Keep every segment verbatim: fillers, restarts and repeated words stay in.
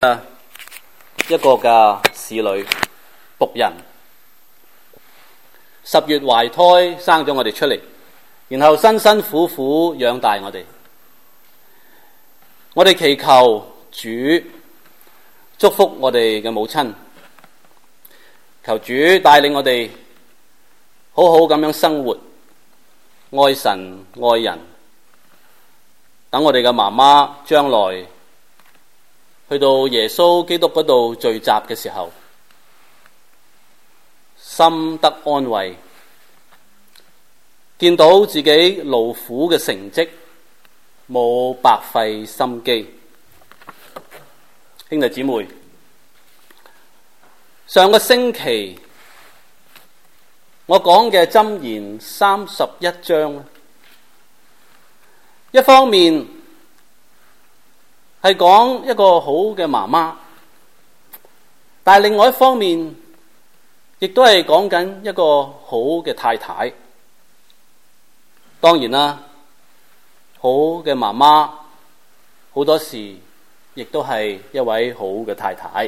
一個嘅侍女僕人，十月懷胎生咗我哋出嚟，然後辛辛苦苦養大我哋。我哋祈求主祝福我哋嘅母親，求主帶領我哋好好咁樣生活，愛神愛人，等我哋嘅媽媽將來去到耶穌基督嗰度聚集嘅時候，心得安慰，見到自己勞苦嘅成績，冇白費心機。兄弟姊妹，上個星期我講嘅箴言三十一章，一方面係講一個好嘅媽媽，但係另外一方面亦都係講緊一個好嘅太太。當然啦，好嘅媽媽好多時亦都係一位好嘅太太。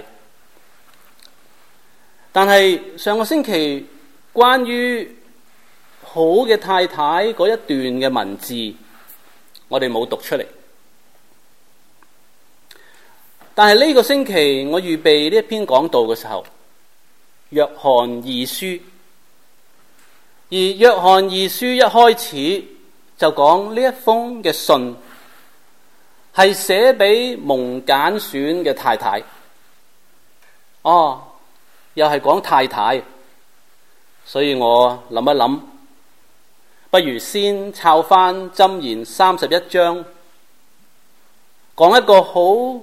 但係上個星期關於好嘅太太嗰一段嘅文字，我哋冇讀出嚟。但係呢個星期我預備呢一篇講道嘅時候，約翰二書，而約翰二書一開始就講呢一封嘅信係寫俾蒙揀選嘅太太。哦，又係講太太，所以我諗一諗，不如先抄翻箴言三十一章，講一個好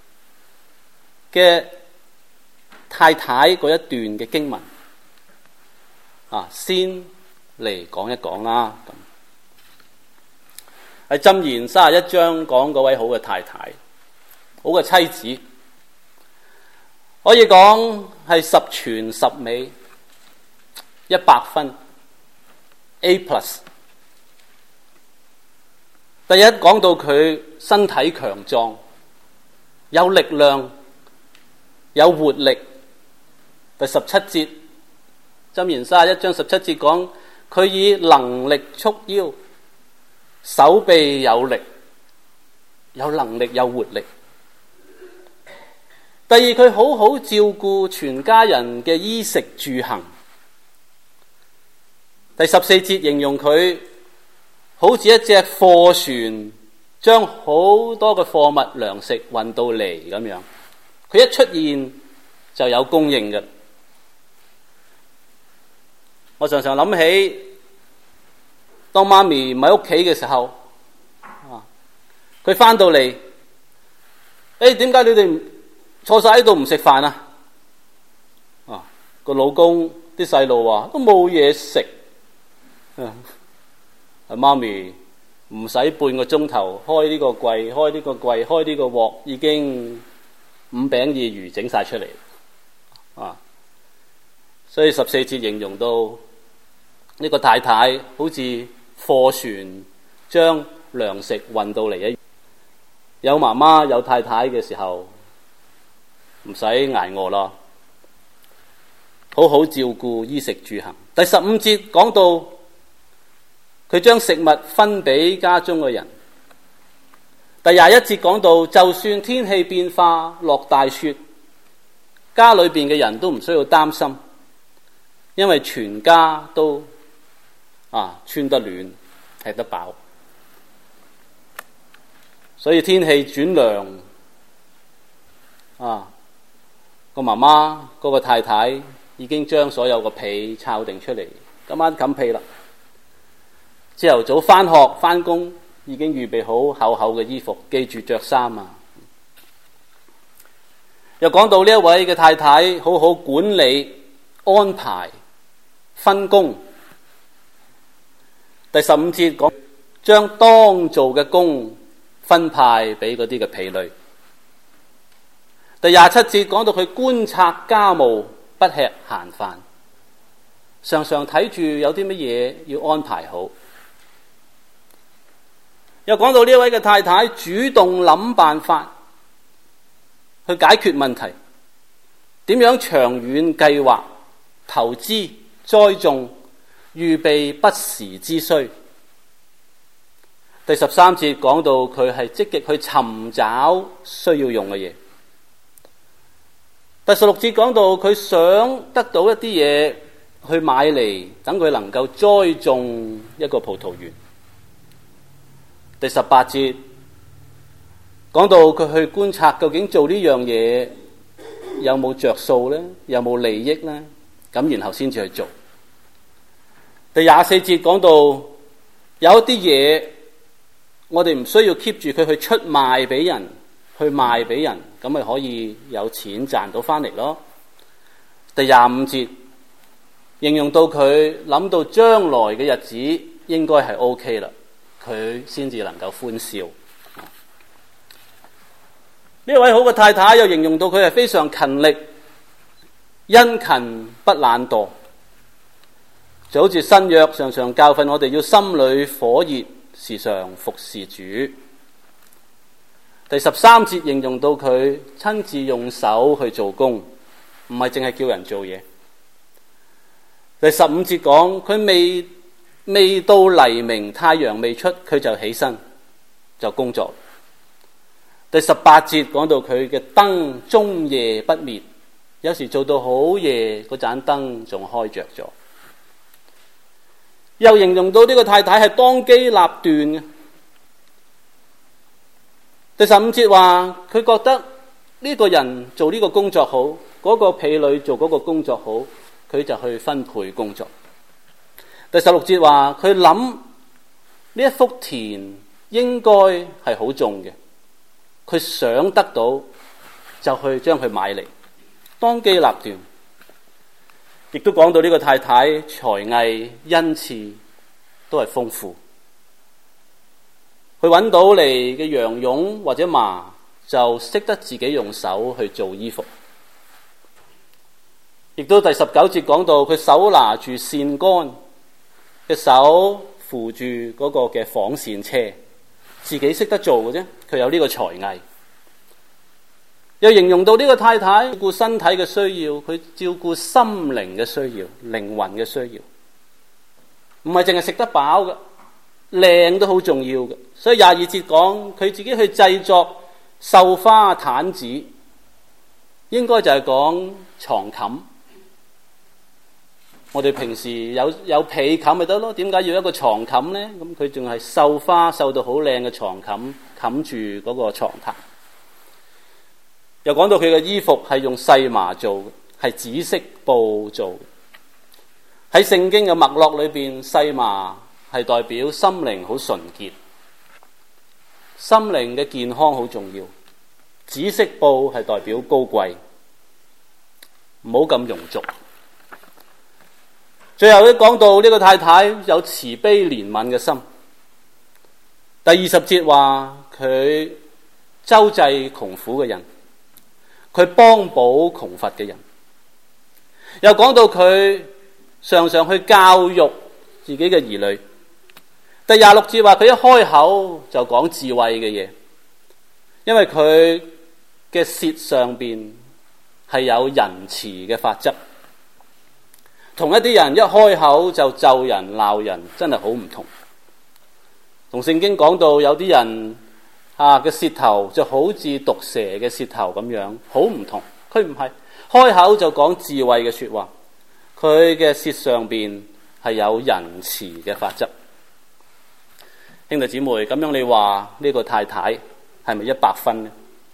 嘅太太嗰一段嘅經文啊，先嚟講一講啦。喺箴言三十一章講嗰位好嘅太太，好嘅妻子，可以講係十全十美，一百分 A plus。第一講到佢身體強壯，有力量，有活力。第十七節，箴言三十一章十七節講佢以能力束腰，手臂有力，有能力有活力。第二，佢好好照顧全家人嘅衣食住行。第十四節形容佢好似一隻貨船，將好多嘅貨物糧食運到嚟咁樣，佢一出現就有供應嘅。我常常諗起當媽咪唔喺屋企嘅時候，佢翻到嚟，誒，點解你哋坐晒喺度唔食飯啊？啊，個老公啲細路話都冇嘢食，啊，媽咪唔使半個鐘頭開呢個櫃，開呢個櫃，開呢個鑊，已經五餅二魚整晒出嚟，啊！所以十四節形容到呢個太太好似貨船將糧食運到嚟一樣。有媽媽有太太嘅時候，唔使挨餓咯，好好照顧衣食住行。第十五節講到佢將食物分俾家中嘅人。第廿一節講到，就算天氣變化落大雪，家裏邊嘅人都唔需要擔心，因為全家都啊穿得暖，吃得飽。所以天氣轉涼，啊，個媽媽嗰個太太已經將所有個被抄定出嚟，今晚冚被啦。朝頭早翻學翻工，已經預備好厚厚嘅衣服，記住着衫啊。又講到呢一位嘅太太好好管理、安排、分工。第十五節講將當做嘅工分派俾嗰啲嘅婢女。第廿七節講到佢觀察家務，不吃閒飯，常常睇住有啲乜嘢要安排好。又講到呢位嘅太太主動諗辦法， 去解決問題，點樣長遠計劃、投資、栽種、預備不時之需。第十三節講到佢係積極去尋找需要用嘅嘢。第十六節講到佢想得到一啲嘢去買嚟，等佢能夠栽種一個葡萄園。第十八節講到佢去觀察究竟做呢樣嘢有冇着數呢？有冇利益呢？咁然後先至去做。第廿四節講到有一啲嘢我哋唔需要 keep 住佢去出賣俾人，去賣俾人，咁咪可以有錢賺到翻嚟咯。第廿五節形容到佢諗到將來嘅日子應該係 OK 啦，佢先至能夠歡笑。呢位好嘅太太又形容到佢係非常勤力，殷勤不懶惰，就好似新約常常教訓我哋要心裏火熱，時常服侍主。第十三節形容到佢親自用手去做工，唔係淨係叫人做嘢。第十五節講佢未未到黎明，太陽未出，佢就起身就工作。第十八節講到佢嘅燈終夜不滅，有時做到好夜，嗰盞燈仲開着咗。又形容到呢個太太係當機立斷嘅。第十五節話佢覺得呢個人做呢個工作好，嗰個婢女做嗰個工作好，佢就去分配工作。第十六節話佢諗呢一幅田應該係好種嘅，佢想得到就去將佢買嚟，當機立斷。亦都講到呢個太太才藝恩賜都係豐富，佢揾到嚟嘅羊絨或者麻就識得自己用手去做衣服。亦都第十九節講到佢手拿住線竿，嘅手扶住嗰個嘅紡線車，自己識得做嘅啫，佢有呢個才藝。又形容到呢個太太照顧身體嘅需要，佢照顧心靈嘅需要，靈魂嘅需要，唔係淨係食得飽嘅，靚都好重要嘅。所以廿二節講佢自己去製作繡花毯子，應該就係講床冚。我哋平時有有被冚咪得咯，點解要一個床冚呢？咁佢仲係繡花繡到好靚嘅床冚冚住嗰個床榻。又講到佢嘅衣服係用細麻做嘅，係紫色布做嘅。喺聖經嘅脈絡裏邊，細麻係代表心靈好純潔，心靈嘅健康好重要。紫色布係代表高貴，唔好咁庸俗。最後咧講到呢個太太有慈悲憐憫嘅心。第二十節話佢周濟窮苦嘅人，佢幫補窮乏嘅人。又講到佢常常去教育自己嘅兒女。第廿六節話佢一開口就講智慧嘅嘢，因為佢嘅舌上邊係有仁慈嘅法則。同一啲人一開口就咒人鬧人，真係好唔同。同聖經講到有啲人啊嘅舌頭就好似毒蛇嘅舌頭咁樣，好唔同。佢唔係開口就講智慧嘅說話，佢嘅舌上邊係有仁慈嘅法則。兄弟姊妹，咁樣你話呢個太太係咪一百分呢？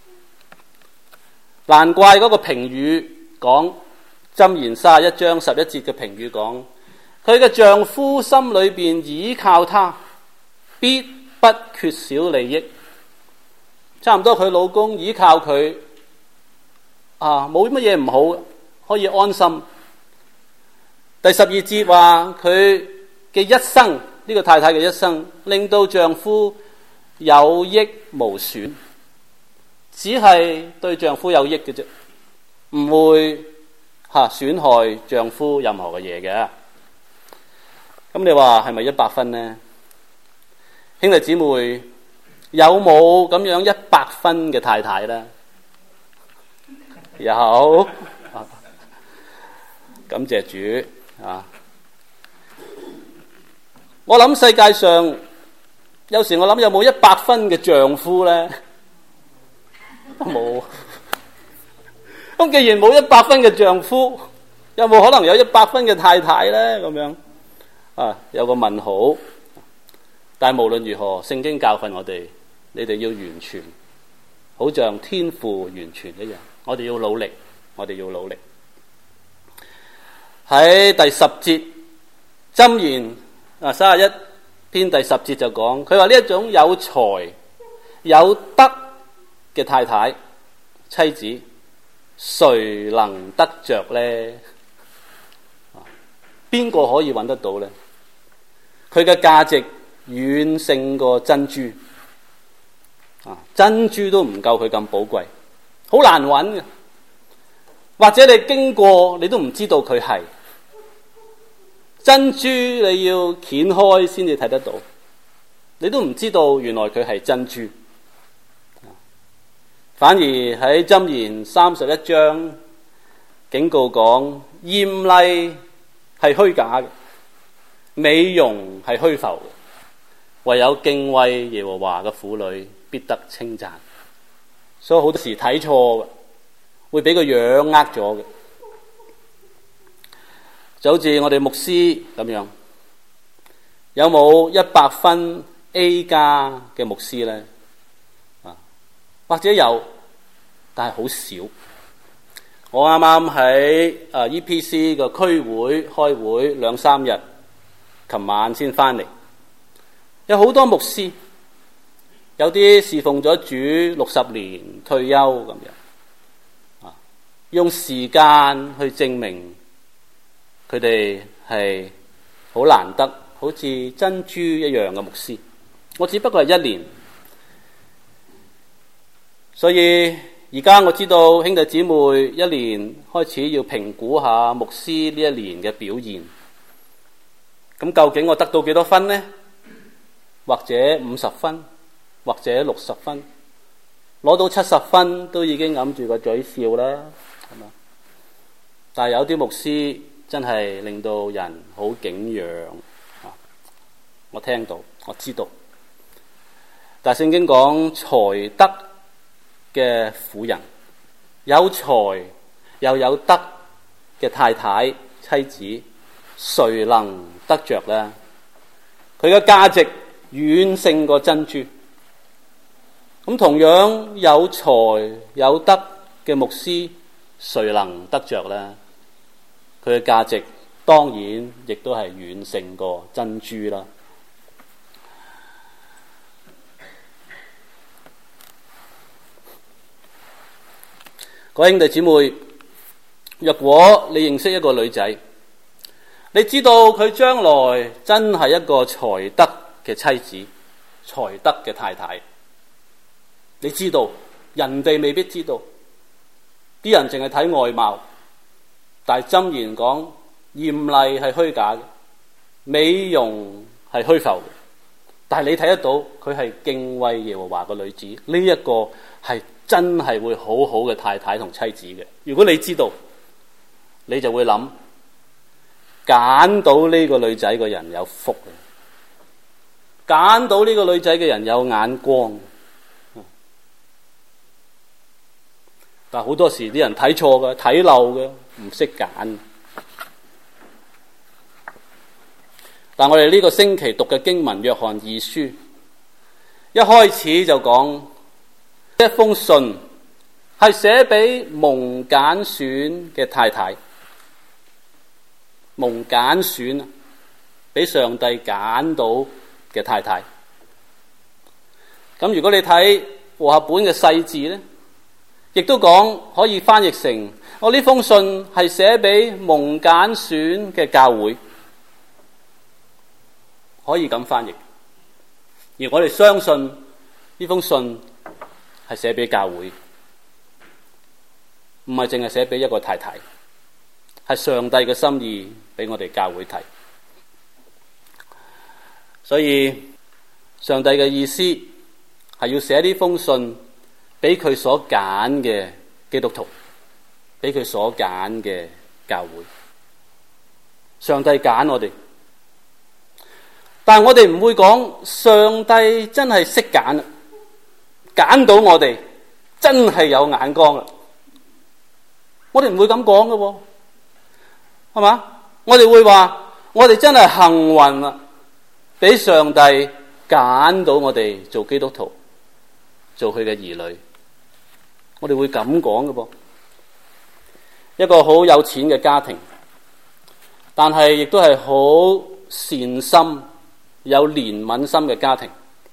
難怪嗰個評語講箴言三十一章十一節嘅評語講，佢嘅丈夫心裏邊倚靠她，必不缺少利益。差唔多佢老公倚靠佢啊，冇乜嘢唔好，可以安心。第十二節話佢嘅一生，呢、這個太太嘅一生令到丈夫有益無損，只係對丈夫有益嘅啫，唔會吓損害丈夫任何嘅嘢嘅。咁你話係咪一百分呢？兄弟姊妹，有冇咁樣一百分嘅太太呢？ 有，感謝主啊！我諗世界上有時我諗有冇一百分嘅丈夫咧？冇。咁既然冇一百分嘅丈夫，有冇可能有一百分嘅太太咧？咁樣啊，有個問號。但係無論如何，聖經教訓我哋，你哋要完全，好像天父完全一樣。我哋要努力，我哋要努力。喺第十節箴言啊，三十一篇第十節就講，佢話呢一種有才有德嘅太太妻子，誰能得着呢？邊個可以揾得到呢？佢嘅價值遠勝過珍珠啊！珍珠都唔夠佢咁寶貴，好難揾嘅。或者你經過，你都唔知道佢係珍珠，你要掀開先至睇得到，你都唔知道原來佢係珍珠。反而喺箴言三十一章警告講，艷麗係虛假嘅，美容係虛浮嘅，唯有敬畏耶和華嘅婦女必得稱讚。所以好多時睇錯嘅，會俾個樣呃咗嘅。就好似我哋牧師咁樣，有冇一百分 A 加嘅牧師呢？啊，或者有，但係好少。我啱啱喺啊 E P C 個區會開會兩三日，琴晚先翻嚟。有好多牧師，有啲侍奉咗主六十年退休咁樣，啊，用時間去證明佢哋係好難得，好似珍珠一樣嘅牧師。我只不過係一年，所以而家我知道兄弟姊妹一年開始要評估下牧師呢一年嘅表現。咁究竟我得到幾多分呢？或者五十分，或者六十分，攞到七十分都已經揞住個嘴笑啦，係嘛？但係有啲牧師真係令到人好景仰啊！我聽到，我知道。但係聖經講才德嘅婦人，有才又有德嘅太太妻子，誰能得着呢？佢嘅價值遠勝過珍珠。咁同樣有才有德嘅牧師，誰能得着呢？佢嘅價值當然亦都係遠勝過珍珠啦。各位兄弟姊妹，若果你認識一個女仔，你知道佢將來真係一個才德嘅妻子，才德嘅太太，你知道人哋未必知道，啲人淨係睇外貌，但係箴言講艷麗係虛假嘅，美容係虛浮嘅，但係你睇得到佢係敬畏耶和華嘅女子，呢一個係真係會好好嘅太太同妻子嘅。如果你知道，你就會諗，揀到呢個女仔嘅人有福，揀到呢個女仔嘅人有眼光。但係好多時啲人睇錯嘅，睇漏嘅，唔識揀。但我哋呢個星期讀嘅經文約翰二書，一開始就講一封信係寫俾蒙揀選嘅太太，蒙揀選俾上帝揀到嘅太太。咁如果你睇和合本嘅細字呢，亦都講可以翻譯成我呢封信係寫俾蒙揀選嘅教會，可以咁翻譯。而我哋相信呢封信係寫俾教會，唔係淨係寫俾一個太太，係上帝嘅心意俾我哋教會睇。所以上帝嘅意思係要寫呢封信俾佢所揀嘅基督徒， 俾佢所揀嘅教會。上帝揀我哋，但係我哋唔會講上帝真係識揀啦，揀到我哋真係有眼光啦。我哋唔會咁講㗎喎，係嘛？我哋會話我哋真係幸運啦，俾上帝揀到我哋做基督徒，做佢嘅兒女。我哋會咁講㗎噃。一個好有錢嘅家庭，但係亦都係好善心、有憐憫心嘅家庭，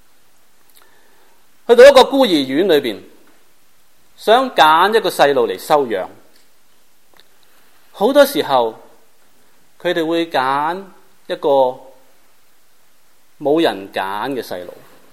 去到一個孤兒院裏邊，想揀一個細路嚟收養。好多時候，佢哋會揀一個冇人揀嘅細路，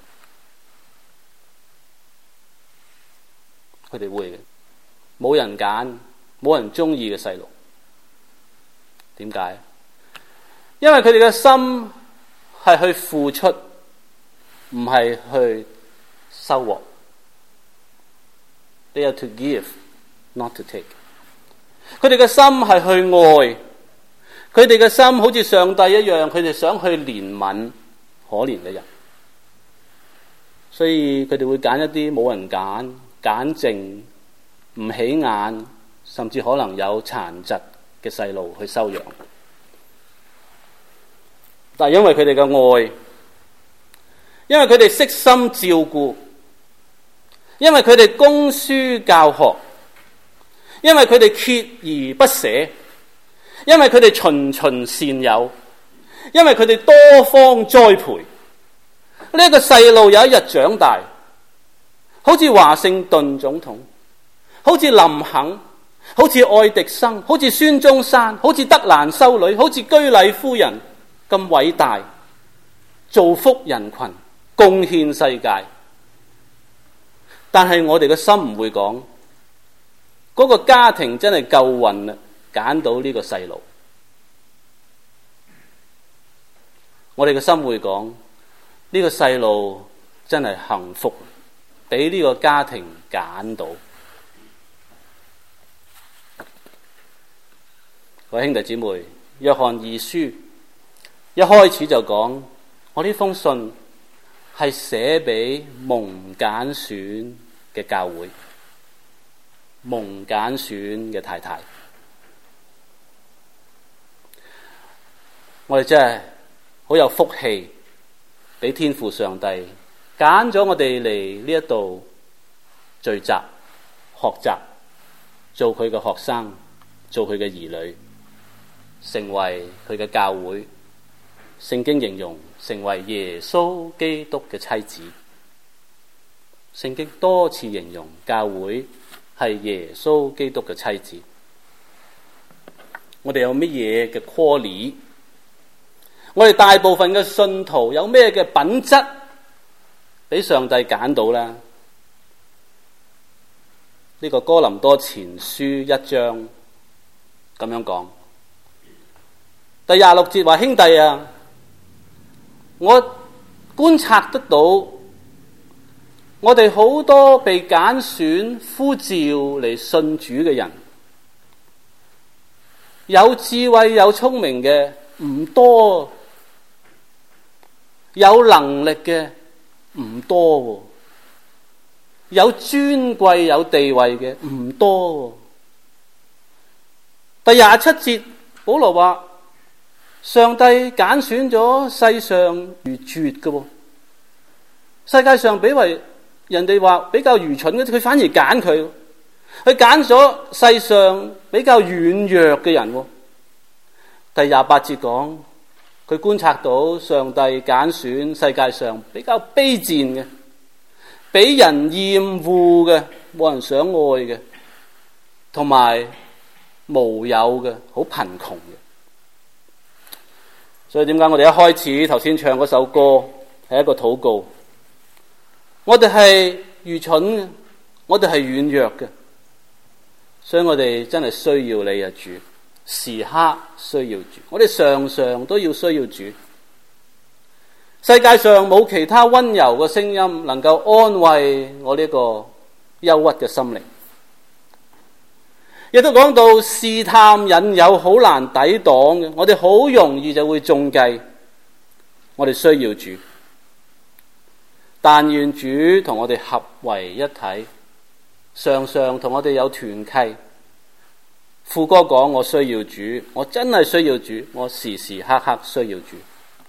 佢哋會嘅，冇人揀。冇人中意嘅細路，點解？因為佢哋嘅心係去付出，唔係去收穫。They are to give, not to take。佢哋嘅心係去愛，佢哋嘅心好似上帝一樣，佢哋想去憐憫可憐嘅人，所以佢哋會揀一啲冇人揀、揀剩、唔起眼，甚至可能有殘疾嘅細路去收養。但係因為佢哋嘅愛，因為佢哋悉心照顧，因為佢哋供書教學，因為佢哋鍥而不捨，因為佢哋循循善誘，因為佢哋多方栽培，呢個細路有一日長大，好似華盛頓總統，好似林肯，好似愛迪生，好似孫中山，好似德蘭修女，好似居禮夫人咁偉大，造福人群，貢獻世界。但係我哋嘅心唔會講，嗰個家庭真係夠運啦，揀到呢個細路。我哋嘅心會講，呢個細路真係幸福，俾呢個家庭揀到。各位兄弟姊妹，約翰二書一開始就講，我呢封信係寫俾蒙揀選嘅教會，蒙揀選嘅太太。我哋真係好有福氣，俾天父上帝揀咗我哋嚟呢一度聚集、學習，做佢嘅學生，做佢嘅兒女，成為佢嘅教會。聖經形容成為耶穌基督嘅妻子。聖經多次形容教會係耶穌基督嘅妻子。我哋有乜嘢嘅 quality？ 我哋大部分嘅信徒有咩嘅品質俾上帝揀到呢？呢、這個哥林多前書一章咁樣講，第廿六節話：兄弟啊，我觀察得到，我哋好多被揀選呼召嚟信主嘅人，有智慧有聰明嘅唔多，有能力嘅唔多，有尊貴有地位嘅唔多。第廿七節保羅話，上帝揀選咗世上愚拙嘅，世界上比為人哋話比較愚蠢嘅，佢反而揀佢，佢揀咗世上比較軟弱嘅人。第廿八節講，佢觀察到上帝揀選世界上比較卑賤嘅，俾人厭惡嘅，冇人想愛嘅，同埋無有嘅，好貧窮嘅。所以點解我哋一開始頭先唱嗰首歌係一個禱告？我哋係愚蠢嘅，我哋係軟弱嘅，所以我哋真係需要你啊主，時刻需要主，我哋常常都要需要主。世界上冇其他溫柔嘅聲音能夠安慰我呢個憂鬱嘅心靈。 亦都講到試探引誘好難抵擋嘅，我哋好容易就會中計。我哋需要主，但願主同我哋合為一體，常常同我哋有團契。副歌講，我需要主，我真係需要主，我時時刻刻需要主。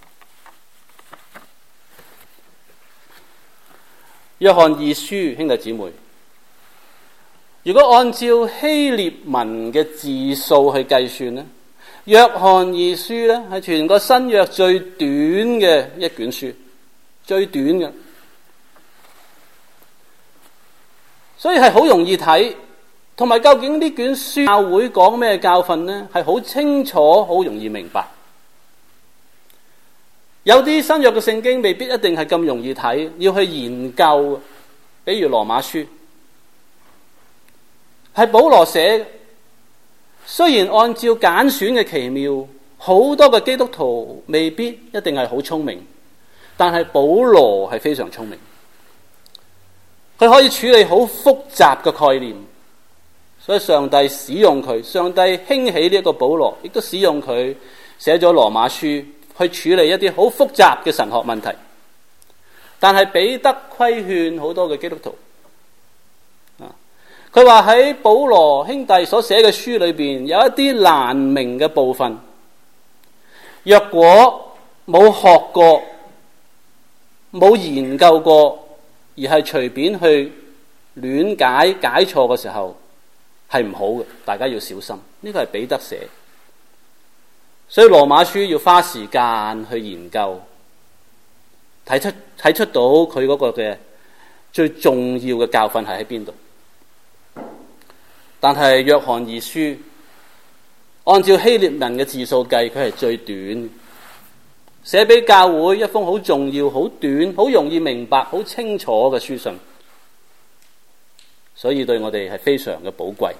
約翰二書，兄弟姊妹，如果按照希臘文嘅字數去計算呢，約翰二書呢係全個新約最短嘅一卷書，最短嘅，所以係好容易睇。同埋究竟呢卷書教會講咩教訓呢？係好清楚，好容易明白。有啲新約嘅聖經未必一定係咁容易睇，要去研究。比如羅馬書係保羅寫嘅，雖然按照揀選嘅奇妙，好多嘅基督徒未必一定係好聰明，但係保羅係非常聰明，佢可以處理好複雜嘅概念。所以上帝使用佢，上帝興起呢一個保羅，亦都使用佢寫咗羅馬書去處理一啲好複雜嘅神學問題。但係彼得規勸好多嘅基督徒，佢話喺保羅兄弟所寫嘅書裏邊有一啲難明嘅部分，若果冇學過、冇研究過，而係隨便去亂解解錯嘅時候，係唔好嘅，大家要小心。呢個係彼得寫，所以羅馬書要花時間去研究，睇出睇出到佢嗰個嘅最重要嘅教訓係喺邊度。但係約翰二書按照希臘文嘅字數計，佢係最短，寫俾教會一封好重要、好短、好容易明白、好清楚嘅書信。所以對我哋係非常嘅寶貴。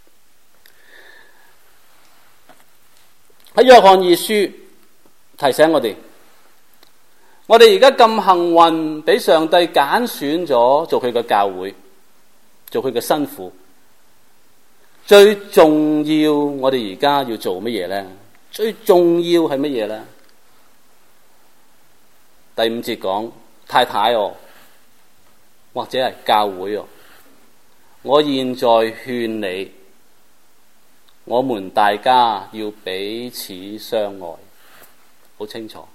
喺約翰二書提醒我哋，我哋而家咁幸運，俾上帝揀選咗做佢嘅教會，做佢嘅新婦。最重要，我哋而家要做乜嘢呢？最重要係乜嘢呢？第五節講太太哦，或者係教會哦。我現在勸你，我們大家要彼此相愛，好清楚。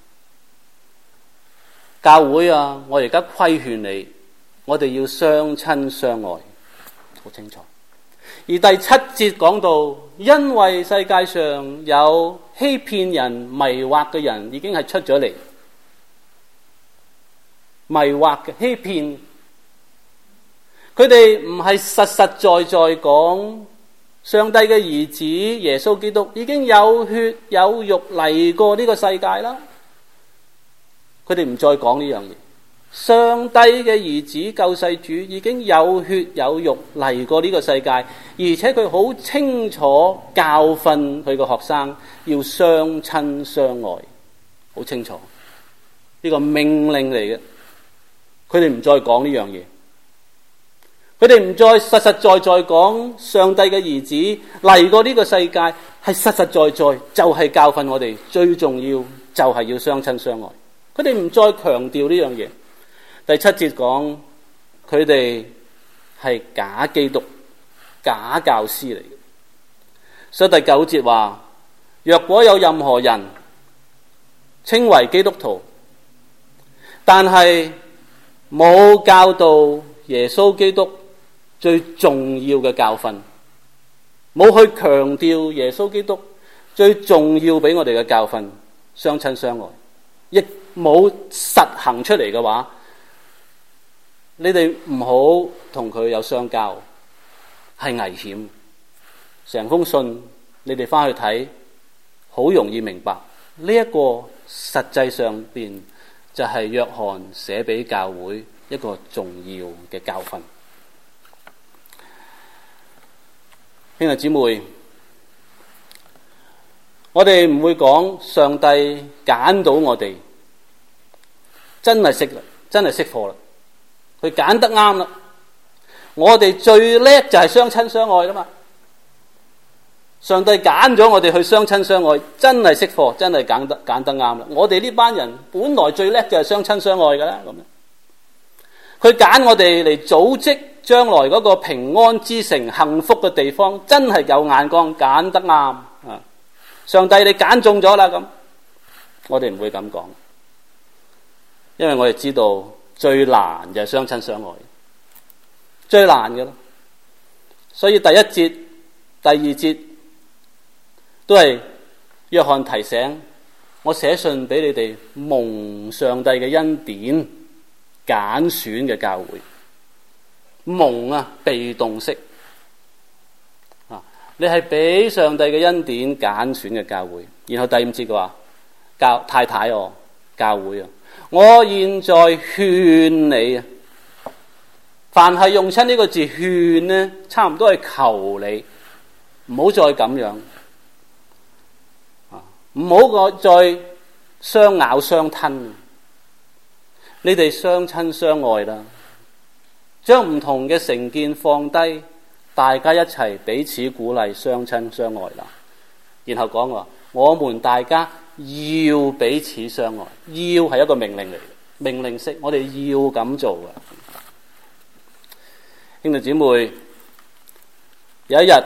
教會啊，我而家規勸你，我哋要相親相愛，好清楚。而第七節講到，因為世界上有欺騙人、迷惑嘅人已經係出咗嚟，迷惑嘅欺騙。佢哋唔係實實在在講上帝嘅兒子耶穌基督已經有血有肉嚟過呢個世界啦。佢哋唔再講呢樣嘢。上帝嘅兒子救世主已經有血有肉嚟過呢個世界，而且佢好清楚教訓佢嘅學生要相親相愛，好清楚呢個命令嚟嘅。佢哋唔再講呢樣嘢。佢哋唔再實實在在講上帝嘅兒子嚟過呢個世界，係實實在在就係教訓我哋最重要就係要相親相愛。佢哋唔再強調呢樣嘢。第七節講佢哋係假基督、假教師嚟嘅。所以第九節話，若果有任何人稱為基督徒，但係冇教導耶穌基督最重要嘅教訓，冇去強調耶穌基督最重要俾我哋嘅教訓，相親相愛，亦冇實行出嚟嘅話，你哋唔好同佢有相交，係危險。成封信你哋翻去睇，好容易明白呢一個實際上邊就係約翰寫俾教會一個重要嘅教訓。兄弟姊妹，我哋唔會講上帝揀到我哋，真係識啦，真係識貨啦，佢揀得啱啦。我哋最叻就係相親相愛啦嘛。 上帝揀咗我哋去相親相愛，真係識貨，真係揀得揀得啱啦。我哋呢班人本來最叻就係相親相愛噶啦，咁樣佢揀我哋嚟組織將來嗰個平安之城、幸福嘅地方，真係有眼光，揀得啱啊！上帝你揀中咗啦，咁我哋唔會咁講，因為我哋知道最難就係相親相愛，最難嘅咯。所以第一節、第二節都係約翰提醒我，寫信俾你哋蒙上帝嘅恩典揀選嘅教會。蒙啊，被動式啊，你係俾上帝嘅恩典揀選嘅教會。然後第五節嘅話，教太太哦，教會啊，我現在勸你啊，凡係用親呢個字勸呢，差唔多係求你唔好再咁樣啊，唔好再相咬相吞，你哋相親相愛啦，將唔同嘅成見放低，大家一齊彼此鼓勵，相親相愛啦。然後講話，我們大家要彼此相愛，要係一個命令嚟嘅，命令式，我哋要咁做嘅。兄弟姊妹，有一日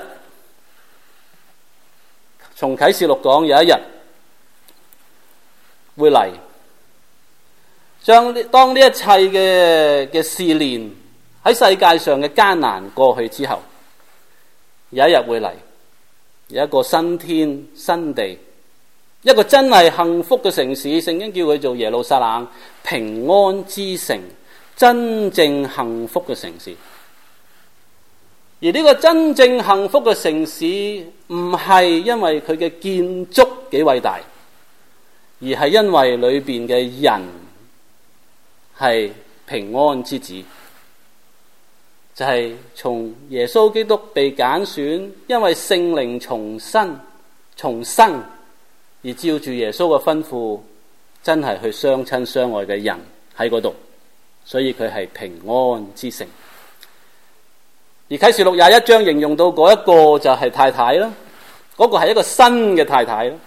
從啟示錄講，有一日會嚟，將當呢一切嘅嘅試煉喺世界上嘅艱難過去之後，有一日會嚟，有一個新天新地，一個真係幸福嘅城市，聖經叫佢做耶路撒冷，平安之城，真正幸福嘅城市。而呢個真正幸福嘅城市唔係因為佢嘅建築幾偉大，而係因為裏邊嘅人係平安之子，就係、是、從耶穌基督被揀選，因為聖靈重生重生而照住耶穌嘅吩咐，真係去相親相愛嘅人喺嗰度，所以佢係平安之城。而啟示錄廿一章形容到嗰一個就係太太啦，嗰、那個係一個新嘅太太啦，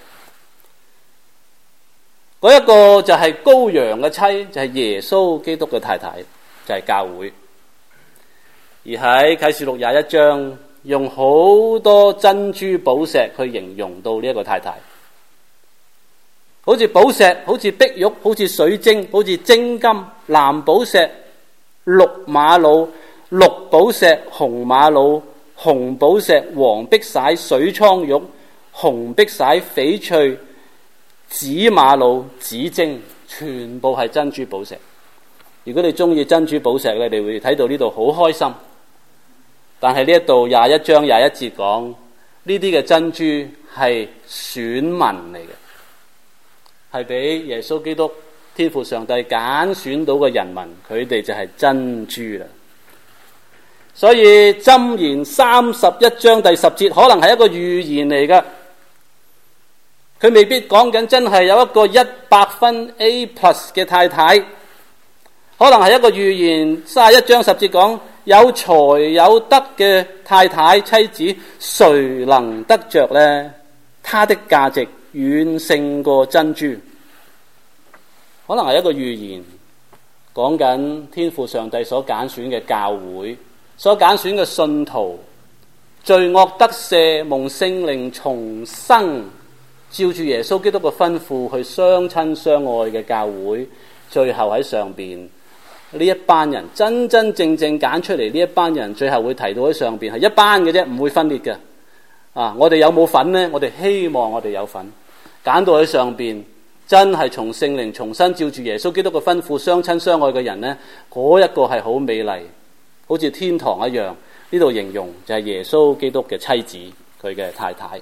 嗰一個就係羔羊嘅妻，就係、是、耶穌基督嘅太太，就係、是、教會。而喺啟示錄廿一章用好多珍珠寶石去形容到呢一個太太，好似寶石，好似碧玉，好似水晶，好似精金、藍寶石、綠瑪瑙、綠寶石、紅瑪瑙、紅寶石、黃碧璽、水蒼玉、紅碧璽、翡翠、紫瑪瑙、紫晶，全部係珍珠寶石。如果你中意珍珠寶石咧，你會睇到呢度好開心。但係呢一度廿一章廿一節講，呢啲嘅珍珠係選民嚟嘅，係俾耶穌基督天父上帝揀選到嘅人民，佢哋就係珍珠啦。所以箴言三十一章第十節可能係一個預言嚟噶，佢未必講緊真係有一個一百分 A plus 嘅太太，可能係一個預言。三十一章十節講，有才有德嘅太太妻子，誰能得着呢？他的價值遠勝過珍珠。可能係一個預言，講緊天父上帝所揀選嘅教會，所揀選嘅信徒，罪惡得赦，蒙聖靈重生，照住耶穌基督嘅吩咐去相親相愛嘅教會，最後喺上邊呢一班人真真正正揀出嚟，呢一班人最後會提到喺上邊係一班嘅啫，唔會分裂嘅。啊，我哋有冇份呢？我哋希望我哋有份，揀到喺上邊，真係從聖靈重新照住耶穌基督嘅吩咐相親相愛嘅人呢，嗰一個係好美麗，好似天堂一樣。呢度形容就係耶穌基督嘅妻子，佢嘅太太。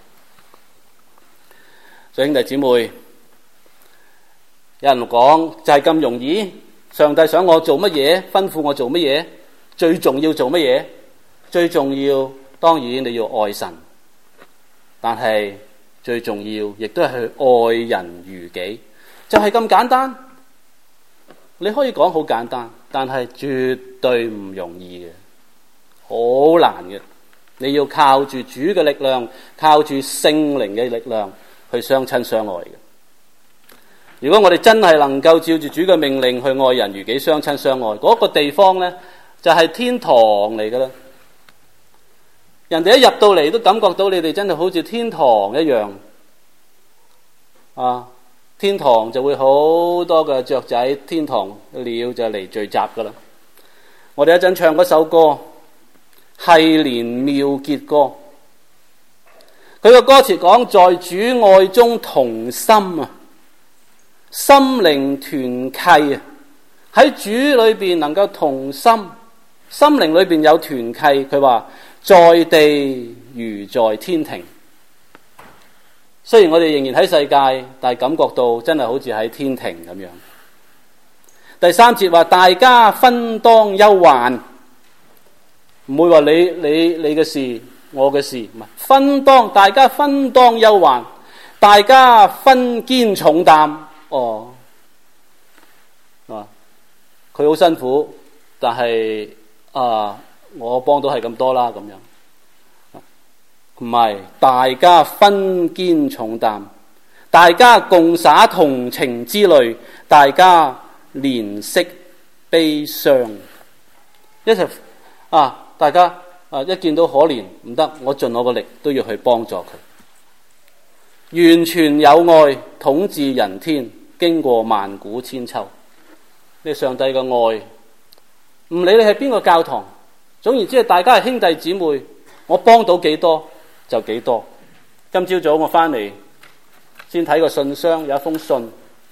所以兄弟姊妹，有人講就係咁容易，上帝想我做乜嘢，吩咐我做乜嘢，最重要做乜嘢？最重要當然你要愛神，但係最重要亦都係去愛人如己，就係咁簡單。你可以講好簡單，但係絕對唔容易嘅，好難嘅。 你要靠住主嘅力量，靠住聖靈嘅力量去相親相愛嘅。如果我哋真係能夠照住主嘅命令去愛人如己，相親相愛，嗰、那個地方呢，就係、是、天堂嚟噶啦。人哋一入到嚟都感覺到你哋真係好似天堂一樣啊！天堂就會好多嘅雀仔，天堂鳥就嚟聚集噶啦。我哋一陣唱嗰首歌係連妙結歌，佢個歌詞講在主愛中同心啊，心靈團契啊，喺主裏邊能夠同心，心靈裏邊有團契。佢話在地如在天庭。雖然我哋仍然喺世界，但係感覺到真係好似喺天庭咁樣。第三節話大家分當憂患，唔會話你你你嘅事我嘅事，唔係分當，大家分當憂患，大家分肩重擔。哦，啊，佢好辛苦，但係啊，我幫到係咁多啦，咁樣。唔係，大家分肩重擔，大家共灑同情之淚，大家憐惜悲傷，一齊啊！大家啊，一見到可憐唔得，我盡我個力都要去幫助佢。完全有愛統治人天，經過萬古千秋。呢上帝嘅愛，唔理你係邊個教堂，總言之係大家係兄弟姊妹，我幫到幾多就幾多。今朝早我翻嚟先睇個信箱，有一封信，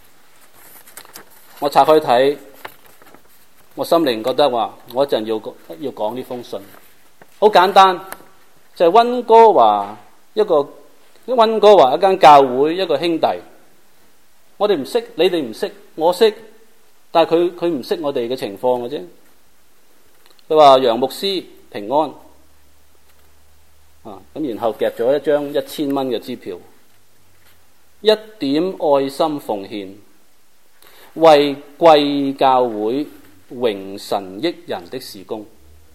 我拆開睇，我心靈覺得話我一陣要要講呢封信。好簡單，就係溫哥華一個溫哥華一間教會一個兄弟，我哋唔識，你哋唔識，我識，但係佢佢唔識我哋嘅情況嘅啫。佢話楊牧師平安。啊！咁然後夾咗一張一千蚊嘅支票，一點愛心奉獻，為貴教會榮神益人的事工。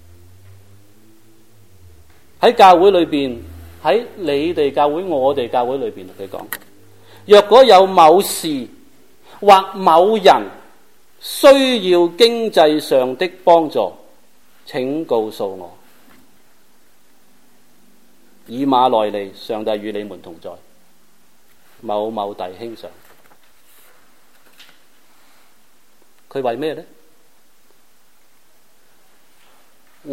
喺教會裏邊，喺你哋教會、我哋教會裏邊，佢講：若果有某事或某人需要經濟上的幫助，請告訴我。以馬內利，上帝與你們同在。某某弟兄上，佢為咩呢？愛。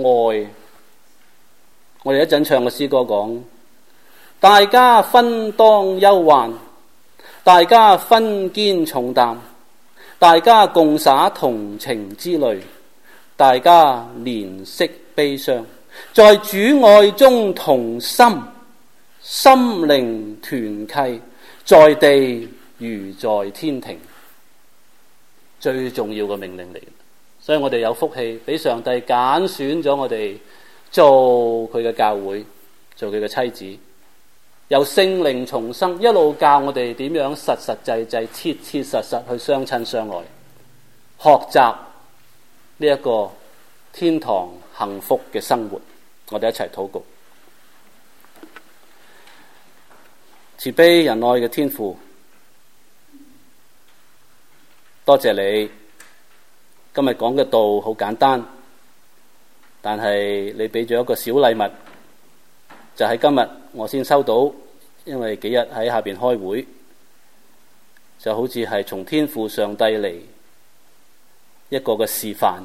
我哋一陣唱嘅詩歌講，大家分當憂患，大家分肩重擔，大家共灑同情之淚，大家憐惜悲傷。在主愛中同心，心靈團契，在地如在天庭。最重要嘅命令嚟，所以我哋有福氣，俾上帝揀選咗我哋做佢嘅教會，做佢嘅妻子，由聖靈重生，一路教我哋點樣實實際際、切切實實去相親相愛，學習呢一個天堂幸福嘅生活。我哋一齊禱告。慈悲仁愛嘅天父，多謝你今日講嘅道好簡單，但係你俾咗一個小禮物，就喺今日我先收到，因為幾日喺下邊開會，就好似係從天父上帝嚟一個嘅示範。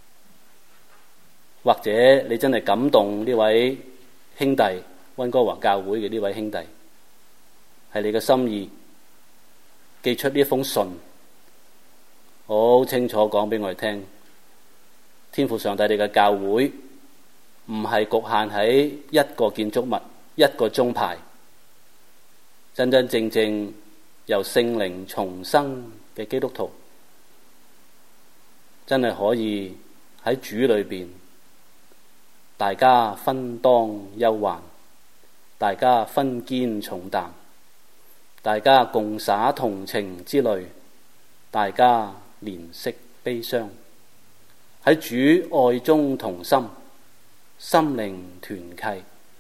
或者你真係感動呢位兄弟，溫哥華教會嘅呢位兄弟，係你嘅心意，寄出呢封信，好清楚講俾我哋聽，天父上帝你嘅教會唔係局限喺一個建築物、一個宗派，真真正正由聖靈重生嘅基督徒，真係可以喺主裏邊。大家分當憂患，大家分肩重擔，大家共灑同情之淚，大家憐惜悲傷，喺主愛中同心，心靈團契，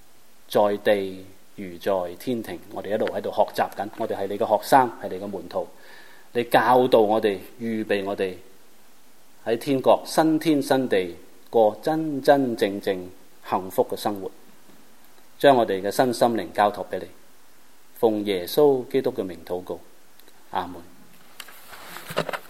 在地如在天庭。我哋一路喺度學習緊，我哋係你嘅學生，係你嘅門徒。你教導我哋，預備我哋喺天國新天新地過真真正正幸福嘅生活。將我哋嘅身心靈交託俾你，奉耶穌基督嘅名禱告，阿門。